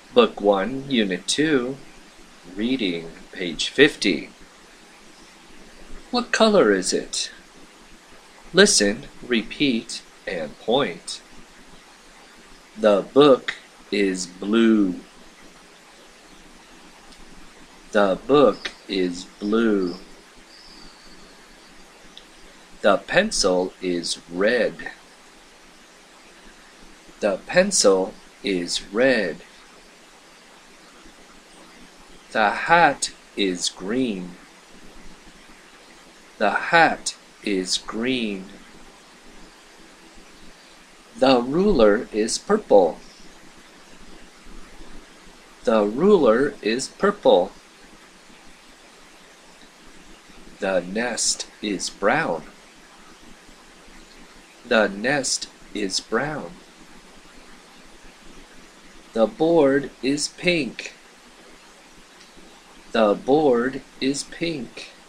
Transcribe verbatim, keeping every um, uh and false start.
Book one, Unit two, Reading, page fifty. What color is it? Listen, repeat, and point. The book is blue. The book is blue. The pencil is red. The pencil is red. The hat is green. The hat is green. The ruler is purple. The ruler is purple. The nest is brown. The nest is brown. The board is pink. The board is pink.